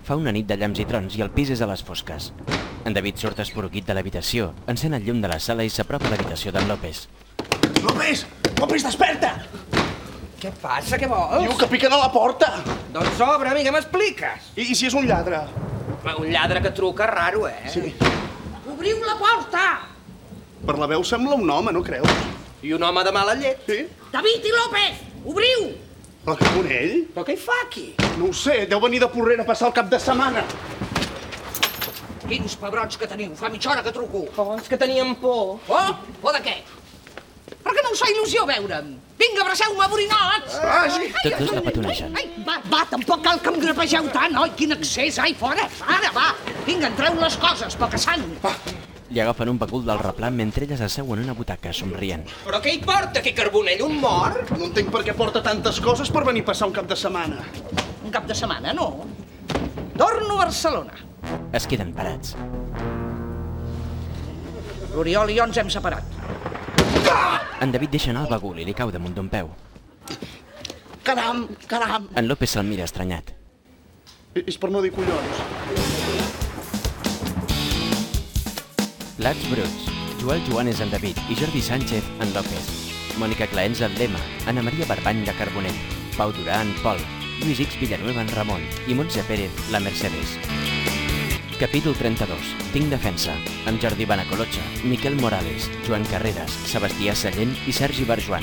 Fa una nit de llamps i trons i el pis és a les fosques. En David surt esporuguit de l'habitació, encén el llum de la sala i s'apropa a l'habitació d'en López. López! López, desperta! Què passa, què vols? Diu que piquen a la porta! Doncs obre, amiga, m'expliques. I si és un lladre? Un lladre que truca, raro, eh? Sí. Obriu la porta! Per la veu sembla un home, no creus? I un home de mala llet. Sí? David i López, obriu! El Carbonell? Però què hi fa aquí? No ho sé, deu venir de Porrera a passar el cap de setmana. Quins pebrots que teniu, fa mitja hora que truco. Oh, és que teníem por. Oh, por de què? Per què no us fa il·lusió veure'm? Vinga, abraceu-me, borinots! Vagi! Tots dos la petonegen. Ai, va, tampoc cal que em grapegeu tant, oi? Quin excés, ai, fora, ara, va! Vinga, entreu les coses, poca sang! Li agafen un bagul del replà mentre ella s'asseu en una butaca, somrient. Però què hi porta, aquí, Carbonell? Un mort? No entenc per què porta tantes coses per venir a passar un cap de setmana. Un cap de setmana, no? Torno a Barcelona. Es queden parats. L'Oriol i jo ens hem separat. En David deixa anar el bagul i li cau damunt d'un peu. Caram! En López se'l mira estranyat. És per no dir collons. Plats bruts. Joel Joanes en David i Jordi Sánchez en López. Mònica Claens en Lema, Ana Maria Barbany de Carbonell, Pau Durà en Pol, Lluís X Villanueva en Ramon i Montse Pérez, la Mercedes. Capítol 32. Tinc defensa, amb Jordi Banacolotxa, Miquel Morales, Joan Carreras, Sebastià Sallent i Sergi Barjoan.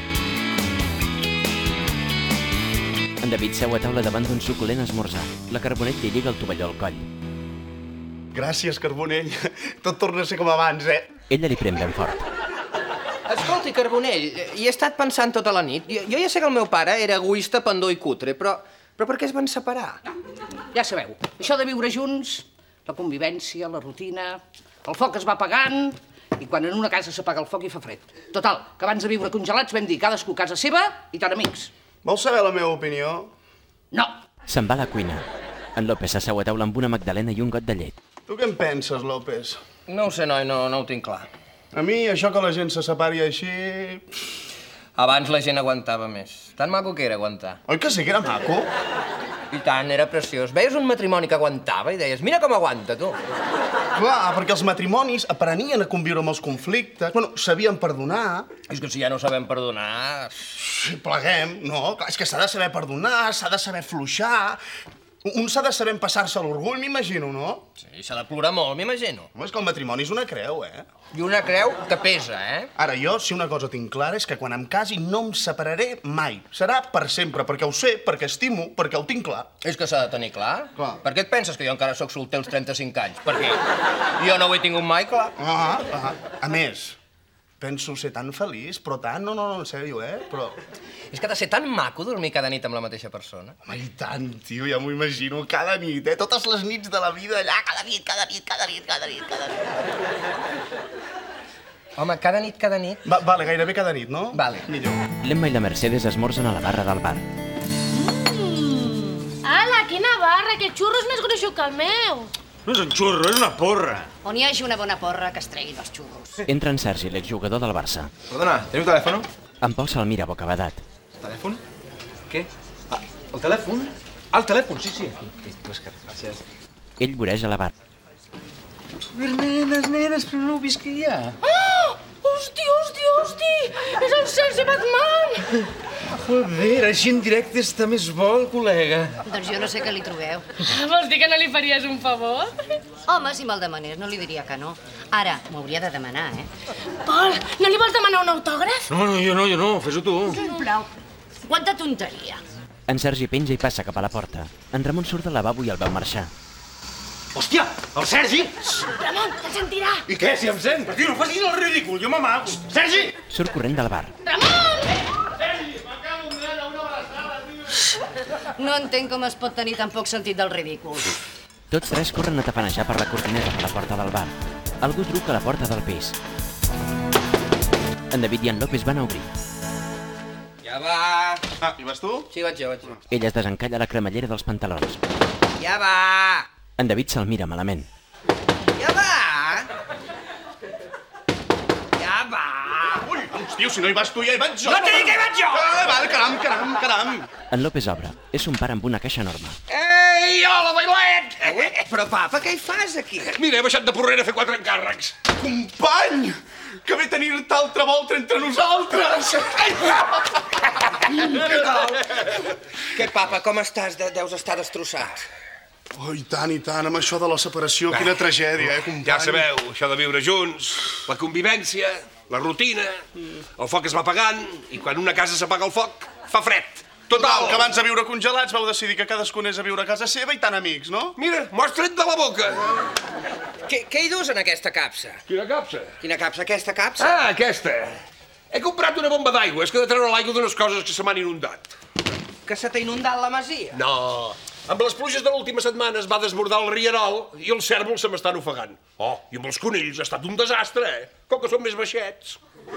En David seu a taula davant d'un suculent esmorzar. La Carbonell li lliga el tovalló al coll. Gràcies, Carbonell. Tot torna a ser com abans, eh? Ella li pren ben fort. Escolti, Carbonell, hi he estat pensant tota la nit. Jo ja sé que el meu pare era egoista, pendó i cutre, però per què es van separar? Ja sabeu, això de viure junts, la convivència, la rutina, el foc es va apagant i quan en una casa s'apaga el foc hi fa fred. Total, que abans de viure congelats vam dir cadascú a casa seva i tant amics. Vols saber la meva opinió? No. Se'n va a la cuina. En López s'asseu a taula amb una magdalena i un got de llet. Tu què en penses, López? No ho sé, noi, no ho tinc clar. A mi, això que la gent se separi així... Abans la gent aguantava més. Tan maco que era aguantar. Oi que sí que era maco? I tant, era preciós. Veies un matrimoni que aguantava i deies, mira com aguanta, tu. Clar, perquè els matrimonis aprenien a conviure amb els conflictes, bueno, sabien perdonar. És que si ja no sabem perdonar... Si pleguem, no, clar, és que s'ha de saber perdonar, s'ha de saber fluixar. Un s'ha de saber empassar-se l'orgull, m'imagino, no? Sí, s'ha de plorar molt, m'imagino. Home, és que el matrimoni és una creu, eh? I una creu que pesa, eh? Ara, jo, si una cosa tinc clara, és que quan em casi no em separaré mai. Serà per sempre, perquè ho sé, perquè estimo, perquè ho tinc clar. És que s'ha de tenir clar. Clar. Per què et penses que jo encara sóc solter als 35 anys? Perquè jo no ho he tingut mai clar. A més, penso ser tan feliç, però tant, no, en sèrio, eh? Però... És que ha de ser tan maco dormir cada nit amb la mateixa persona. Home, i tant, tio, ja m'ho imagino, cada nit, eh? Totes les nits de la vida allà, cada nit. Home, cada nit. Vale, gairebé cada nit, no? Vale. Millor. L'Emma i la Mercedes esmorzen a la barra del bar. Ala, quina barra, aquest xurro és més gruixut que el meu. No és un xurro, és una porra. On hi hagi una bona porra, que es treguin els xurros. Entra en Sergi, l'exjugador del Barça. Perdona, ¿teniu telèfon? En Pol se'l mira bocabadat. ¿Telèfon? Què? Ah, el telèfon? Ah, el telèfon, sí. Aquí, gràcies. Ell voreja la barra. Nenes, però no heu vist que hi ha? Oh! Hosti! És el Sergi Batman! Joder, així en directe està més bo el col·lega. Doncs jo no sé què li trobeu. Vols dir que no li faries un favor? Home, si me'l demanés, no li diria que no. Ara, m'ho hauria de demanar, eh? Pol, no li vols demanar un autògraf? No, jo no, fes-ho tu. Sisplau. Quanta tonteria. En Sergi penja i passa cap a la porta. En Ramon surt del lavabo i el veu marxar. Hòstia, el Sergi! Ramon, te'l sentirà. I què, si em sent? Però, tio, no facis el ridícul, jo m'amago. Sergi! Surt corrent del bar. No entenc com es pot tenir tan poc sentit del ridícul. Tots tres corren a tafanejar per la cortineta de la porta del bar. Algú truca a la porta del pis. En David i en López van a obrir. Ja va. Ah, hi vas tu? Sí, vaig jo. Ell es desencalla la cremallera dels pantalons. Ja va. En David se'l mira malament. Ja va. Ui, tio, si no hi vas tu, ja hi vaig jo. No t'he dit que hi vaig jo! Val, caram. En López obre. És un bar amb una caixa enorme. Ei, Ei, hola, bailet! Però, papa, què hi fas aquí? Mira, he baixat de Porrera a fer 4 encàrrecs. Company! Que ve tenir-te altra volta entre nosaltres! Què tal? Què, papa, com estàs? Deus estar destrossat. Oh, i tant, amb això de la separació. Quina tragèdia, company? Ja sabeu, això de viure junts, la convivència, la rutina, el foc es va apagant i quan una casa s'apaga el foc, fa fred. Total, que abans de viure congelats vau decidir que cadascun és a viure a casa seva i tan amics, no? Mira, m'ho has tret de la boca. Què hi dus en aquesta capsa? Quina capsa? Quina capsa? Aquesta capsa? Ah, aquesta. He comprat una bomba d'aigua, és que he de treure l'aigua d'unes coses que se m'han inundat. Que se t'ha inundat la masia? No, amb les pluges de l'última setmana es va desbordar el rierol i els cérvols se m'estan ofegant. Oh, i amb els conills ha estat un desastre, com que són més baixets.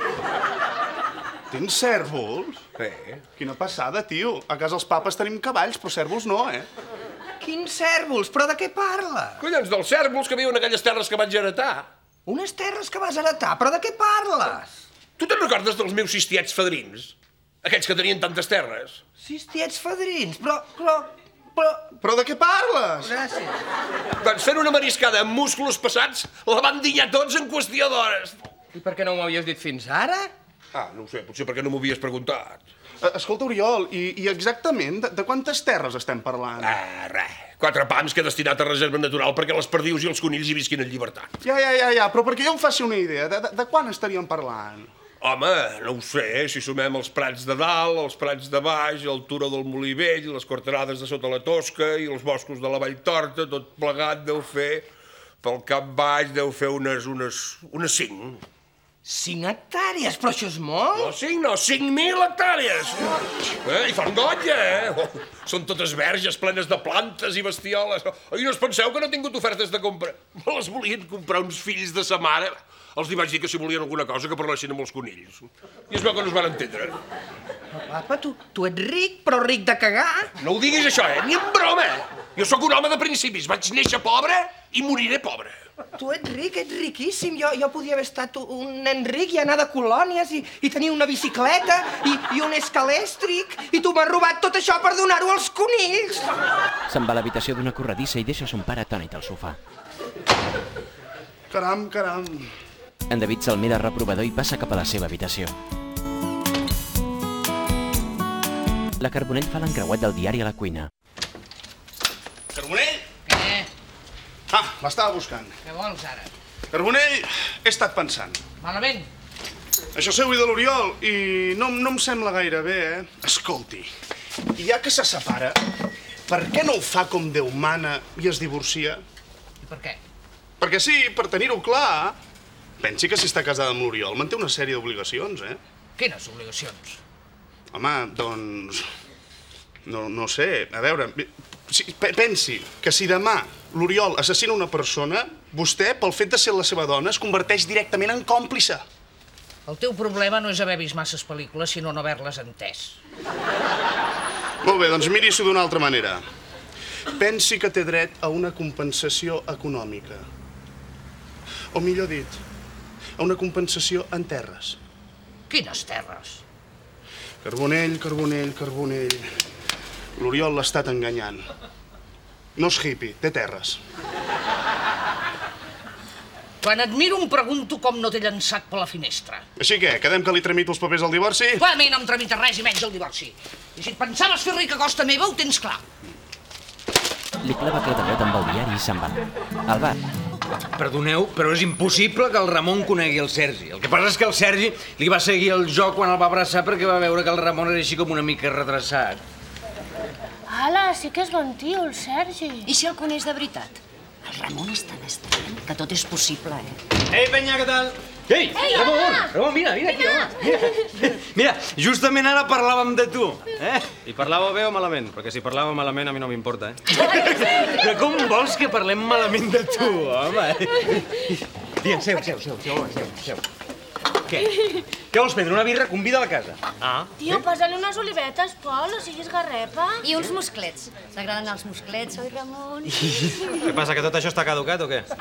Tens cèrvols? Quina passada, tio. A casa els papes tenim cavalls, però cèrvols no, Quins cèrvols? Però de què parla? Collons, dels cèrvols que viuen a aquelles terres que vaig heretar. Unes terres que vas heretar? Però de què parles? Tu te'n recordes dels meus cistiets fadrins? Aquells que tenien tantes terres. Cistiets fadrins? Però... Però de què parles? Gràcies. Doncs fent una mariscada amb musclos passats, la van dinyar tots en qüestió d'hores. I per què no m'ho havies dit fins ara? Ah, no ho sé, potser perquè no m'ho havies preguntat. Escolta, Oriol, i exactament de quantes terres estem parlant? Ah, res. 4 pams que he destinat a reserva natural perquè les perdius i els conills hi visquin en llibertat. Ja, però perquè jo em faci una idea, de quan estaríem parlant? Home, no ho sé, si sumem els prats de dalt, els prats de baix, el turó del Molí Vell, les quarterades de sota la Tosca i els boscos de la Vall Torta, tot plegat deu fer, pel cap baix deu fer unes 5. 5 hectàrees? Però això és molt? No 5, no, 5.000 hectàrees. I fan gonya, Són totes verges, plenes de plantes i bestioles. I no us penseu que no he tingut ofertes de compra. Me les volien comprar uns fills de sa mare. Els li vaig dir que si volien alguna cosa que parlessin amb els conills. I es veu que no es van entendre. Papa, tu ets ric, però ric de cagar. No ho diguis això, ni en broma. Jo sóc un home de principis. Vaig néixer pobre i moriré pobre. Tu ets ric, ets riquíssim. Jo podia haver estat un nen ric i anar de colònies i tenir una bicicleta i un escalèstric. I tu m'has robat tot això per donar-ho als conills. Se'n va a l'habitació d'una corredissa i deixa son pare atònit al sofà. Caram. En David se'l mira reprovador i passa cap a la seva habitació. La Carbonell fa l'encreuat del diari a la cuina. Carbonell? Què? Ah, l'estava buscant. Què vols, ara? Carbonell, he estat pensant. Malament? Això seu i de l'Oriol, i no em sembla gaire bé, Escolti, ja que se separa, per què no ho fa com Déu mana i es divorcia? I per què? Perquè sí, per tenir-ho clar, pensi que si està casada amb l'Oriol manté una sèrie d'obligacions, Quines obligacions? Home, doncs... No sé, a veure... Pensi que si demà l'Oriol assassina una persona, vostè, pel fet de ser la seva dona, es converteix directament en còmplice. El teu problema no és haver vist masses pel·lícules, sinó no haver-les entès. Molt bé, doncs miri-s'ho d'una altra manera. Pensi que té dret a una compensació econòmica. O millor dit, a una compensació en terres. Quines terres? Carbonell. L'Oriol l'ha estat enganyant. No és hippie, té terres. Quan et miro em pregunto com no t'he llançat per la finestra. Així que, quedem que li tramito els papers al divorci? A mi no em tramita res i menys el divorci. I si et pensaves fer rica a costa meva, ho tens clar. Li clava claterret amb el diari i se'n va. Al bar. Perdoneu, però és impossible que el Ramon conegui el Sergi. El que passa és que el Sergi li va seguir el joc quan el va abraçar perquè va veure que el Ramon era així com una mica retrasat. Ala, sí que és bon tio, el Sergi. I si el coneix de veritat? El Ramon és tan estrany que tot és possible, Ei, penya, què tal? Ei, Ramon! Ramon, mira aquí, home. Mira, justament ara parlàvem de tu, I parlàveu bé o malament? Perquè si parlàveu malament a mi no m'importa, Però com vols que parlem malament de tu, home? Digue'm, seu. Què vols prendre, una birra? Convida a la casa. Tio, posa-li unes olivetes, Pol, no siguis garrepa. I uns musclets. T'agraden els musclets, oi, Ramon? Què passa, que tot això està caducat o què?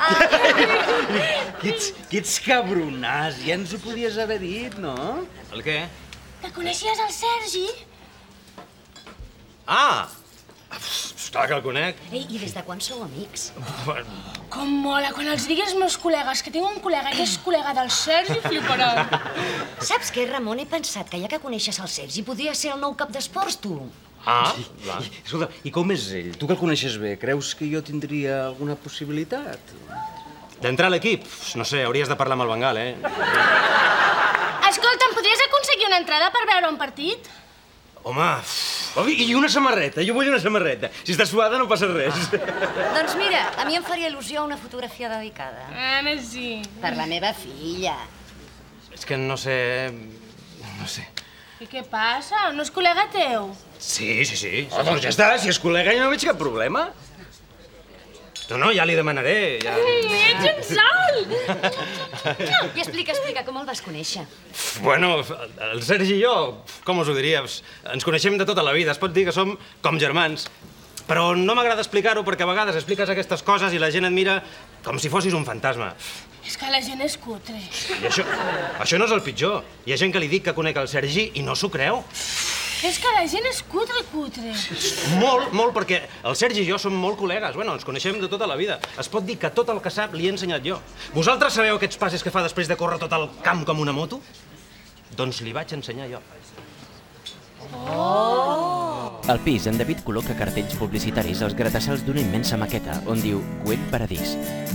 Que ets cabronàs, ja ens ho podies haver dit, no? El què? Que coneixies el Sergi? Clar que el conec. Ei, i des de quan sou amics? Com mola, quan els diguis meus col·legues, que tinc un col·lega que és col·lega del Sergi, fliparan. Saps què, Ramon? He pensat que ja que coneixes el Sergi, podria ser el nou cap d'esports, tu. Ah, va. Escolta, i com és ell? Tu que el coneixes bé, creus que jo tindria alguna possibilitat? D'entrar a l'equip? No sé, hauries de parlar amb el Bengal, Escolta, em podries aconseguir una entrada per veure un partit? Home, i una samarreta, jo vull una samarreta. Si està suada no passa res. Doncs mira, a mi em faria il·lusió una fotografia dedicada. Ara sí. Per la meva filla. És que no sé... no sé. I què passa? No és col·lega teu? Sí. Doncs ja està, si és col·lega jo no veig cap problema. No, ja li demanaré, ja... Ets un sol! I explica, com el vas conèixer? Bueno, el Sergi i jo, com us ho diria, ens coneixem de tota la vida, es pot dir que som com germans. Però no m'agrada explicar-ho perquè a vegades expliques aquestes coses i la gent et mira com si fossis un fantasma. És que la gent és cutre. I això no és el pitjor. Hi ha gent que li dic que conec el Sergi i no s'ho creu. És que la gent és cutre. Molt, perquè el Sergi i jo som molt col·legues. Bueno, ens coneixem de tota la vida. Es pot dir que tot el que sap li he ensenyat jo. Vosaltres sabeu aquests passes que fa després de córrer tot el camp com una moto? Doncs li vaig ensenyar jo. Al pis, en David col·loca cartells publicitaris als gratassals d'una immensa maqueta on diu Güell Paradís.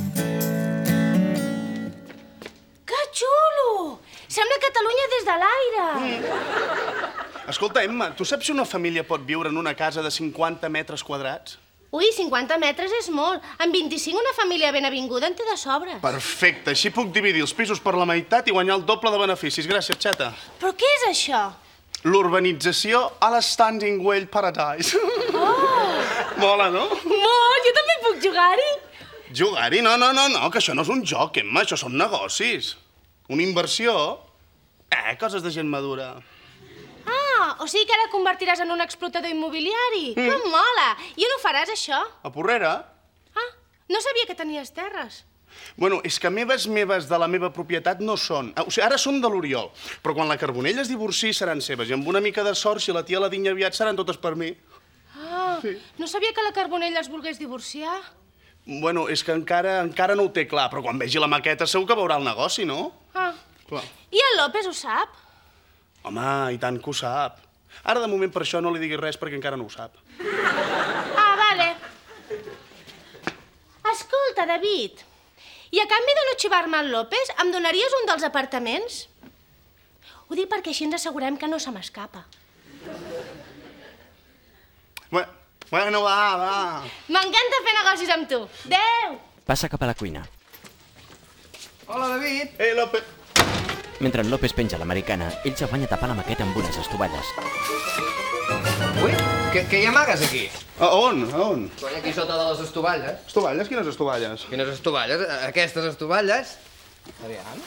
Que xulo! Sembla Catalunya des de l'aire. Escolta, Emma, tu saps si una família pot viure en una casa de 50 metres quadrats? Ui, 50 metres és molt. En 25 una família ben avinguda en té de sobres. Perfecte, així puc dividir els pisos per la meitat i guanyar el doble de beneficis. Gràcies, xeta. Però què és això? L'urbanització a la Standing Well Paradise. Mola, no? Molt, jo també puc jugar-hi. Jugar-hi? No, que això no és un joc, Emma, això són negocis. Una inversió? Coses de gent madura. O sigui que ara convertiràs en un explotador immobiliari. Que mola! I on ho faràs, això? A Porrera? No sabia que tenies terres. Bueno, és que meves de la meva propietat no són. O sigui, ara són de l'Oriol, però quan la Carbonell es divorciï seran seves, i amb una mica de sort, si la tia la dinya aviat, seran totes per mi. No sabia que la Carbonell es volgués divorciar. Bueno, és que encara no ho té clar, però quan vegi la maqueta segur que veurà el negoci, no? Clar. I el López ho sap? Home, i tant que ho sap. Ara, de moment, per això no li diguis res, perquè encara no ho sap. Vale. Escolta, David, i a canvi de no xivar-me el López, em donaries un dels apartaments? Ho dic perquè així ens assegurem que no se m'escapa. Bueno, va. M'encanta fer negocis amb tu. Adéu! Passa cap a la cuina. Hola, David. Ei, López. Mentre en López penja l'americana, ell s'afanya a tapar la maqueta amb unes estovalles. Ui, què hi amagues aquí? A on? Coi, aquí sota de les estovalles. Estovalles? Quines estovalles? Quines estovalles? Aquestes estovalles? Aviam.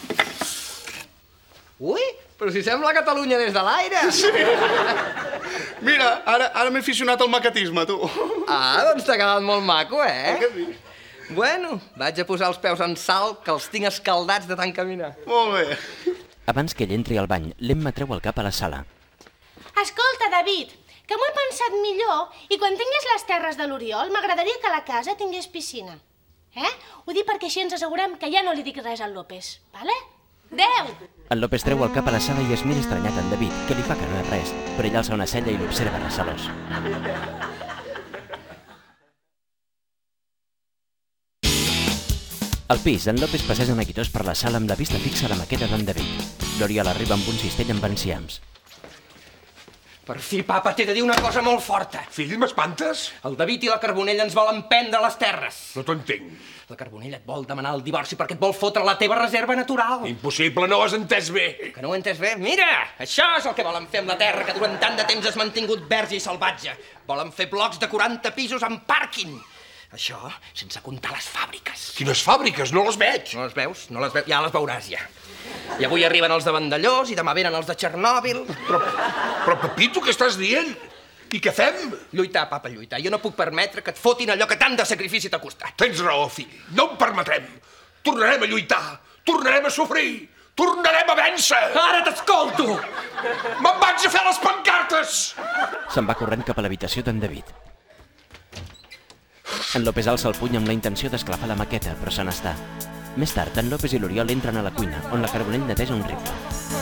Ui, però si sembla Catalunya des de l'aire. Sí. Mira, ara m'he aficionat al maquetisme, tu. Doncs t'ha quedat molt maco, Que sí. Bueno, vaig a posar els peus en sal, que els tinc escaldats de tant caminar. Molt bé. Abans que ell entri al bany, l'Emma treu el cap a la sala. Escolta, David, que m'ho he pensat millor i quan tingués les terres de l'Oriol m'agradaria que la casa tingués piscina. Ho dic perquè així ens assegurem que ja no li dic res al López, vale? Adéu! En López treu el cap a la sala i es mira estranyat en David, que li fa que no és res, però ell alça una cella i l'observa recelós. Al pis, en López passeja neguitós per la sala amb la vista fixa a la maqueta d'en David. L'Oriol arriba amb un cistell amb enciams. Per fi, papa, t'he de dir una cosa molt forta. Fill, m'espantes? El David i la Carbonell ens volen prendre les terres. No t'entenc. La Carbonell et vol demanar el divorci perquè et vol fotre la teva reserva natural. Impossible, no ho has entès bé. Que no ho he entès bé? Mira, això és el que volen fer amb la terra que durant tant de temps has mantingut verge i salvatge. Volen fer blocs de 40 pisos amb pàrquing. Això sense comptar les fàbriques. Quines fàbriques? No les veig. No les veus? No les veus? Ja les veuràs, ja. I avui arriben els de Vandellós i demà venen els de Txernòbil. Però, Pepito, què estàs dient? I què fem? Lluitar, papa, lluitar. Jo no puc permetre que et fotin allò que tant de sacrifici t'ha costat. Tens raó, fill. No ho permetrem. Tornarem a lluitar. Tornarem a sofrir. Tornarem a vèncer. Ara t'escolto! Me'n vaig a fer les pancartes! Se'n va corrent cap a l'habitació d'en David. En López alça el puny amb la intenció d'esclafar la maqueta, però se n'està. Més tard, en López i l'Oriol entren a la cuina, on la Carbonell neteja un rifle.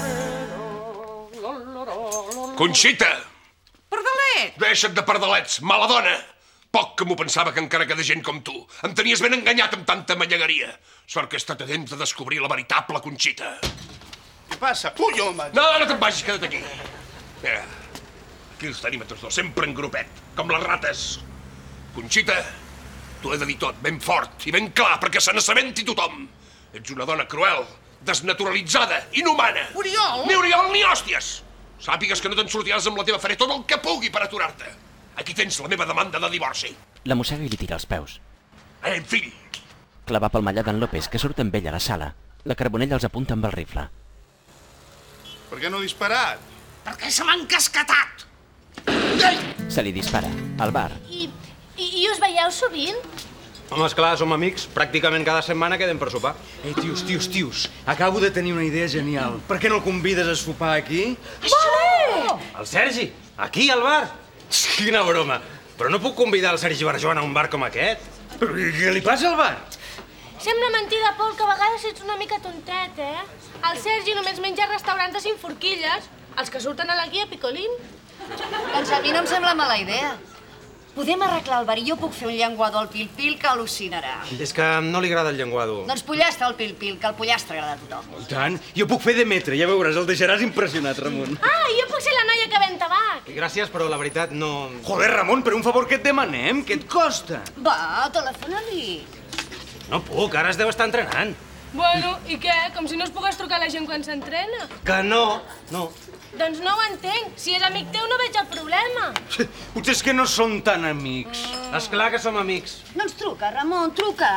Conxita! Pardalet! Deixa't de pardalets, mala dona! Poc que m'ho pensava que encara queda gent com tu. Em tenies ben enganyat amb tanta manyegaria. Sort que he estat atent a descobrir la veritable Conxita. Què passa? Ui, home! No, no te'n vagis, queda't aquí. Mira, aquí els tenim a tots dos, sempre en grupet, com les rates. Conxita, t'ho he de dir tot, ben fort i ben clar, perquè se n'assabenti tothom. Ets una dona cruel, desnaturalitzada, inhumana. Oriol! Ni Oriol ni hòsties! Sàpigues que no te'n sortiràs amb la teva, faré tot el que pugui per aturar-te. Aquí tens la meva demanda de divorci. La mossega i li tira els peus. Fill! Clava palmallà d'en López, que surt amb ell a la sala. La Carbonell els apunta amb el rifle. Per què no ha disparat? Perquè se m'ha encasquetat! Se li dispara. Al bar, I us veieu sovint? Home, esclar, som amics. Pràcticament cada setmana quedem per sopar. Tios, acabo de tenir una idea genial. Per què no el convides a sopar aquí? Vale! El Sergi? Aquí, al bar? Quina broma. Però no puc convidar el Sergi Barjoan a un bar com aquest. Però què li passa al bar? Sembla mentida, Pol, que a vegades ets una mica tontet, eh? El Sergi només menja a restaurants de 5 forquilles, els que surten a la guia Picolín. Doncs a mi no em sembla mala idea. Podem arreglar el bar i jo puc fer un llenguado al pil-pil que al·lucinarà. És que no li agrada el llenguado. Doncs pollastre al pil-pil, que el pollastre agrada a tothom. I tant, jo puc fer de metre, ja veuràs, el deixaràs impressionat, Ramon. Ah, jo puc ser la noia que ven tabac. Gràcies, però la veritat no... Joder, Ramon, per un favor que et demanem, què et costa? Va, telefona-li. No puc, ara es deu estar entrenant. Bueno, i què? Com si no es pogués trucar a la gent quan s'entrena. Que no. Doncs no ho entenc. Si és amic teu no veig el problema. Potser és que no són tan amics. Esclar que som amics. Doncs truca, Ramon, truca.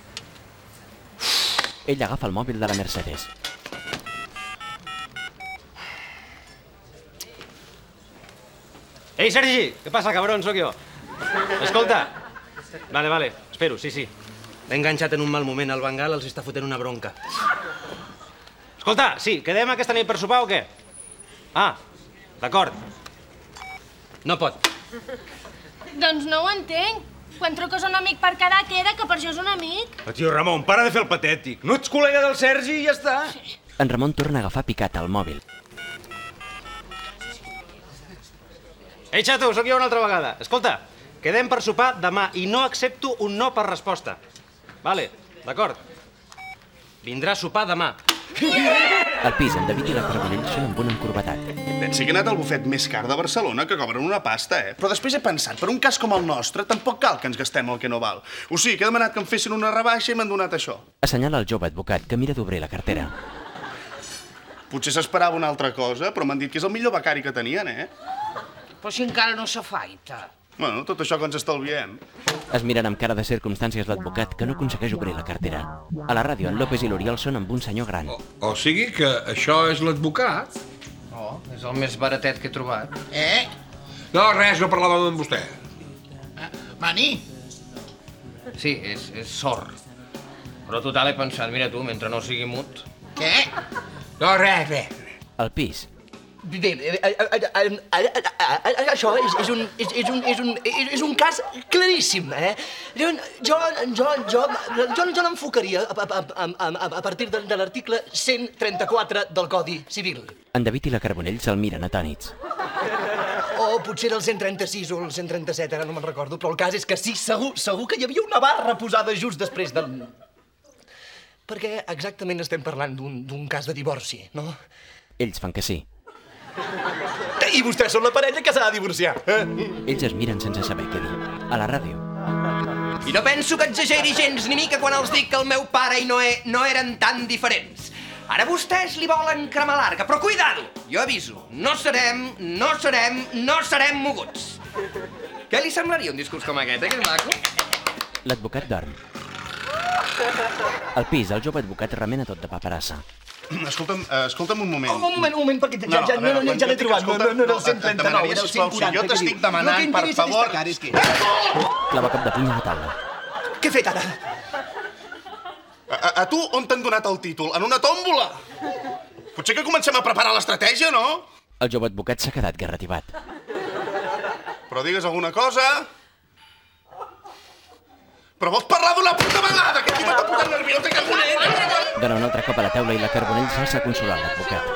ell agafa el mòbil de la Mercedes. Ei, Sergi! Què passa, cabron? Sóc jo. Escolta. Vale, espero, sí. L'he enganxat en un mal moment. El Bengal els està fotent una bronca. Escolta, sí, quedem aquesta nit per sopar o què? Ah, d'acord. No pot. Doncs no ho entenc. Quan truques a un amic per quedar, queda que per això és un amic. Tio Ramon, para de fer el patètic. No ets col·lega del Sergi i ja està. En Ramon torna a agafar picat al mòbil. Ei, xato, sóc jo una altra vegada. Escolta, quedem per sopar demà i no accepto un no per resposta. Vale, d'acord. Vindrà a sopar demà. Al pis, en David i la Carbonell són amb un encorbatat. Pensi que he anat al bufet més car de Barcelona, que cobren una pasta, eh? Però després he pensat, per un cas com el nostre, tampoc cal que ens gastem el que no val. O sigui, que he demanat que em fessin una rebaixa i m'han donat això. Assenyala el jove advocat, que mira d'obrir la cartera. Potser s'esperava una altra cosa, però m'han dit que és el millor becari que tenien, eh? Però si encara no s'afaita. Bueno, tot això que ens estalviem. Es miren amb cara de circumstàncies l'advocat, que no aconsegueix obrir la cartera. A la ràdio, en López i l'Oriol són amb un senyor gran. O sigui que això és l'advocat? Oh, és el més baratet que he trobat. No, res, no parlàvem amb vostè. Mani? Sí, és sord. Però total he pensat, mira tu, mentre no sigui mut... Què? No, res. Al pis, Bé, això és un cas claríssim, eh? Jo l'enfocaria a partir de l'article 134 del Codi Civil. en David i la Carbonell se'l miren atònits. O potser era el 136 o el 137, ara no me'n recordo, però el cas és que sí, segur que hi havia una barra posada just després del... Perquè exactament estem parlant d'un cas de divorci, no? Ells fan que sí. I vostès són la parella que s'ha de divorciar. Ells es miren sense saber què dir. A la ràdio, I no penso que exageri gens ni mica quan els dic que el meu pare i Noé no eren tan diferents. Ara vostès li volen cremar l'arca, però cuidado! Jo aviso, no serem moguts. Què li semblaria un discurs com aquest, que és maco? l'advocat dorm. Al pis, el jove advocat remena tot de paperassa. Escolta'm un moment. Un moment, perquè ja l'he trobat. No era el 139, era el 140. Jo t'estic demanant, per favor... Clava cop de puny a la taula. Què he fet ara? A tu on t'han donat el títol? En una tòmbola? Potser que comencem a preparar l'estratègia, no? El jove advocat s'ha quedat garrativat. Però digues alguna cosa... Però vols parlar d'una puta vegada? Aquest tio m'està posant nerviós, que cagoneta! Dona un altre cop a la taula i la Carbonell s'alça a consolar l'advocat.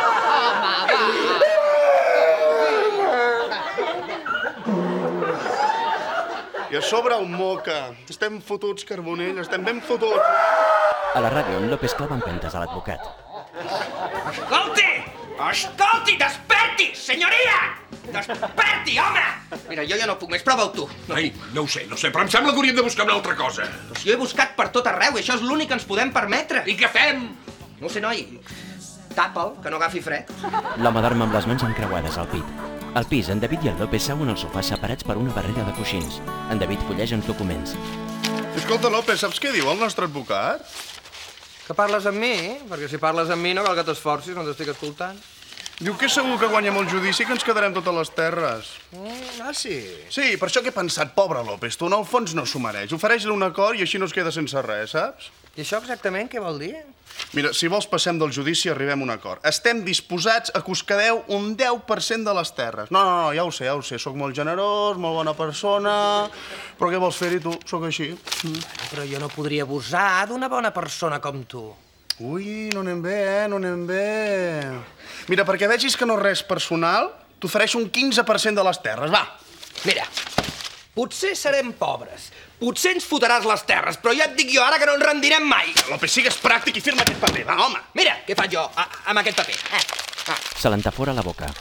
I a sobre el moca. Estem fotuts, Carbonell, estem ben fotuts. A la ràdio, en López clava empentes a l'advocat. Escolti! Escolti, desperti, senyoria! Desperti, home! Mira, jo ja no puc més, prova-ho tu. Ai, no ho sé, però em sembla que hauríem de buscar una altra cosa. Però si jo he buscat per tot arreu i això és l'únic que ens podem permetre. I què fem? No ho sé, noi. Tapa'l, que no agafi fred. L'home dorm amb les mans encreuades al pit. Al pis, en David i el López seuen al sofà separats per una barrera de coixins. En David fulleja uns documents. Escolta, López, saps què diu el nostre advocat? Que parles amb mi? Perquè si parles amb mi no cal que t'esforcis, no t'estic escoltant. Diu que és segur que guanyem el judici que ens quedarem totes les terres. Sí? Sí, per això que he pensat, pobre López, tu en el fons no s'ho mereix. Ofereix-li un acord i així no es queda sense res, saps? I això exactament què vol dir? Mira, si vols passem del judici i arribem a un acord. Estem disposats a que us quedeu un 10% de les terres. No, ja ho sé, sóc molt generós, molt bona persona, però què vols fer-hi tu? Sóc així. Però jo no podria abusar d'una bona persona com tu. Ui, no anem bé, no anem bé. Mira, perquè vegis que no és res personal, t'ofereixo un 15% de les terres, va. Mira, potser serem pobres, potser ens fotràs les terres, però ja et dic jo ara que no ens rendirem mai. López, sigues pràctic i firma aquest paper, va, home. Mira, què faig jo amb aquest paper? Se l'entafora la boca.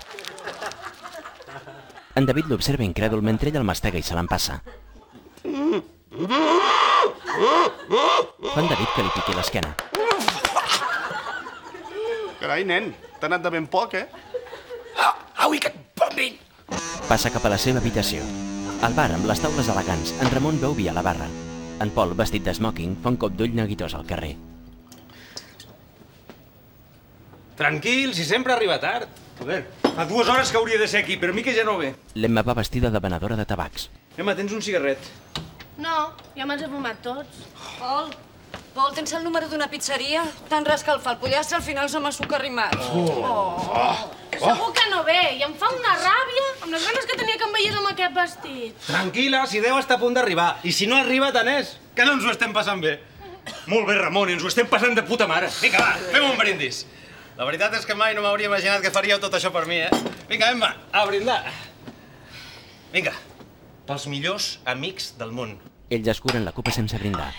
En David l'observa incrèdul mentre ell el mastega i se l'empassa. Fa en David que li piqui l'esquena. Carai, nen, t'ha anat de ben poc, eh? Au, que et bombin! Passa cap a la seva habitació. Al bar, amb les taules elegants, en Ramon veu vi a la barra. En Pol, vestit d'esmòquing, fa un cop d'ull neguitós al carrer. Tranquil, si sempre arriba tard. Joder, fa 2 hores que hauria de ser aquí, però a mi que ja no ve. L'Emma va vestida de venedora de tabacs. Emma, tens un cigarret? No, ja me'ls he fumat tots. Pol, tens el número d'una pizzeria? Tant rescalfar el pollastre, al final se m'ha suc arrimat. Segur que no ve, i em fa una ràbia amb les ganes que tenia que em veiés amb aquest vestit. Tranquil·la, si Déu està a punt d'arribar. I si no arriba, tant és. Que no ens ho estem passant bé. Molt bé, Ramon, i ens ho estem passant de puta mare. Vinga, va, fem un brindis. La veritat és que mai no m'hauria imaginat que faríeu tot això per mi, Vinga, Emma, a brindar. Vinga, pels millors amics del món. Ells escuren la copa sense brindar.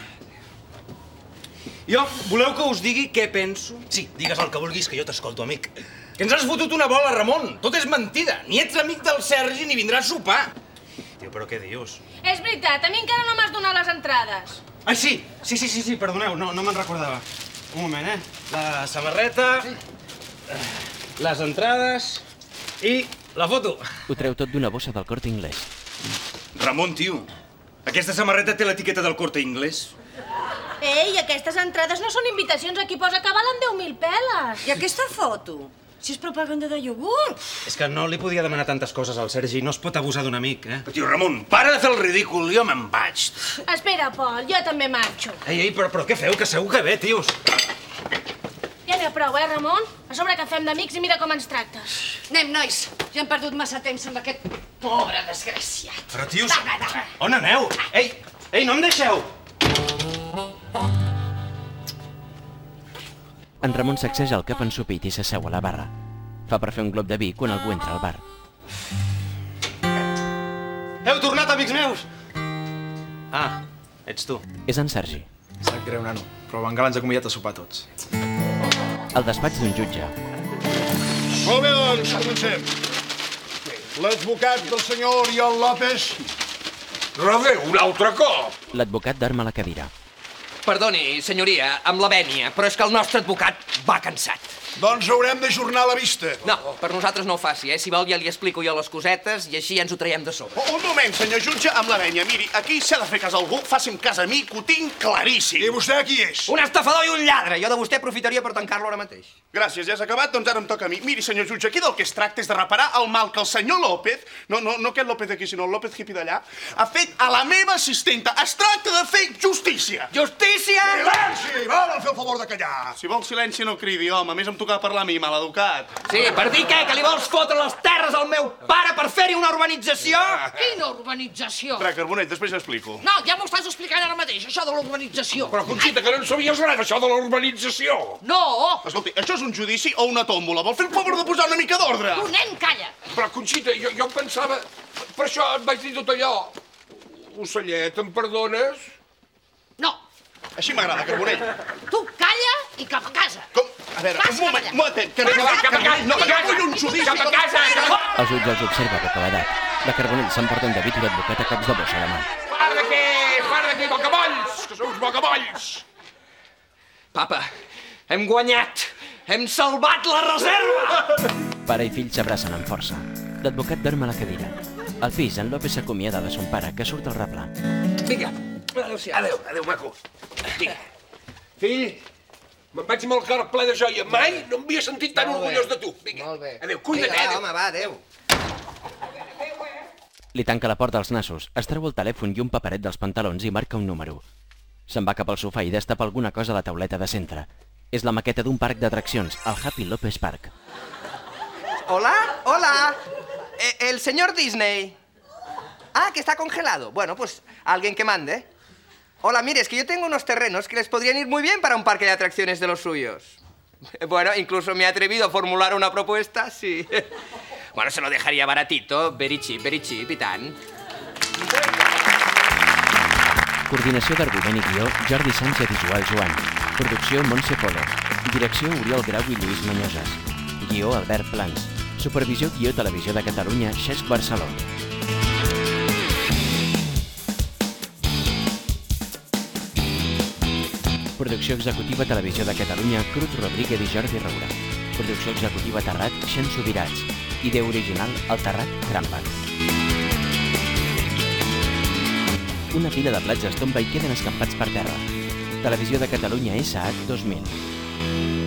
Jo, voleu que us digui què penso? Sí, digues el que vulguis, que jo t'escolto, amic. Que ens has fotut una bola, Ramon. Tot és mentida. Ni ets amic del Sergi ni vindràs a sopar. Tio, però què dius? És veritat, a mi encara no m'has donat les entrades. Ah, sí, perdoneu, no me'n recordava. Un moment, La samarreta, les entrades i la foto. Ho treu tot d'una bossa del Corte Inglés. Ramon, tio, aquesta samarreta té l'etiqueta del Corte Inglés. Ei, aquestes entrades no són invitacions, aquí posa que valen 10.000 peles. I aquesta foto? Si és propaganda de iogurt. És que no li podia demanar tantes coses al Sergi, no es pot abusar d'un amic, Tio, Ramon, para de fer el ridícul, jo me'n vaig. Espera, Pol, jo també marxo. Ei, però què feu? Que segur que ve, tios. Ja n'hi ha prou, Ramon? A sobre que fem d'amics i mira com ens tractes. Anem, nois. Ja hem perdut massa temps amb aquest pobre desgraciat. Però, tios, on aneu? Ei, no em deixeu! En Ramon sacseja el cap ensopit i s'asseu a la barra. Fa per fer un glob de vi quan algú entra al bar. Heu tornat, amics meus! Ah, ets tu. És en Sergi. Sap greu, nano, però van ens ha convidat a sopar tots. Al despatx d'un jutge. Molt bé, doncs, comencem. L'advocat del senyor Oriol López. Rebé, un altre cop. L'advocat dorm a la cadira. Perdoni, senyoria, amb la vènia, però és que el nostre advocat va cansat. Doncs haurem d'ajornar la vista. No, per nosaltres no ho faci, Si vol ja li explico jo les cosetes i així ja ens ho traiem de sobre. Un moment, senyor jutge, amb la vènia. Miri, aquí s'ha de fer cas a algú, faci'm cas a mi, que ho tinc claríssim. I vostè qui és? Un estafador i un lladre. Jo de vostè aprofitaria per tancar-lo ara mateix. Gràcies, ja has acabat, doncs ara em toca a mi. Miri, senyor jutge, aquí del que es tracta és de reparar el mal que el senyor López, no aquest López d'aquí, sinó el López hippie d'allà, ha fet a la meva assistenta. Es tracta de fer justícia. Justícia? Silenci! Volen fer el favor de callar. Si vol silenci no cridi, home. A més em tocar parlar a mi, maleducat. Sí, per dir què? Que li vols fotre les terres al meu pare per fer-hi una urbanització? Quina urbanització? Espera, Carbonet, després l'explico. No, ja m'ho estàs explicant ara mateix, això de l'urbanització. Però, Conxita, que no en sabies res d'això de la urbanització. No! Escolti, això és un judici o una tòmbola? Vol fer el favor de posar una mica d'ordre? Tu, nen, calla! Però, Conxita, jo em pensava... Per això et vaig dir tot allò. Ocellet, em perdones? No. Així m'agrada, Carbonell. Tu calla i cap a casa. Com? A veure, un moment, que Cap a casa, no, vull un judici. Cap a casa. Els ulls els observa bocabadat. La Carbonell s'emporta en David i l'advocat a cops de bossa de mà. Fora d'aquí, bocabolls, que sou uns bocabolls. Papa, hem guanyat. Hem salvat la reserva! Pare i fill s'abracen amb força. L'advocat dorm a la cadira. Al pis, en López s'acomiada de son pare, que surt al replà. Vinga, adéu, maco. Vinga. Fill, me'n vaig amb el cor ple de joia. Mai no m'havia sentit tan orgullós de tu. Vinga, molt bé. Adéu, cuida't, Vinga, adéu. home, va, adéu. Li tanca la porta als nassos, es treu el telèfon i un paperet dels pantalons i marca un número. Se'n va cap al sofà i destapa alguna cosa a la tauleta de centre. És la maqueta d'un parc d'atraccions, el Happy López Park. Hola, hola. El señor Disney. Ah, que está congelado. Bueno, pues alguien que mande. Hola, mire, es que yo tengo unos terrenos que les podrían ir muy bien para un parque de atracciones de los suyos. Bueno, incluso me he atrevido a formular una propuesta, sí. Bueno, se lo dejaría baratito, very cheap, i tant. Coordinació d'argument i guió, Jordi Sánchez i Joan Joan. Producció, Montse Polo. Direcció, Oriol Grau i Lluís Manyoses. Guió, Albert Plans. Supervisió Guió Televisió de Catalunya, Xesc Barceló. Producció executiva Televisió de Catalunya, Cruz Rodríguez i Jordi Roura. Producció executiva Terrat, Xen Subirats. Idea original, El Terrat, Trampa. Una pila de plats es tomba i queden escampats per terra. Televisió de Catalunya S.A. 2000.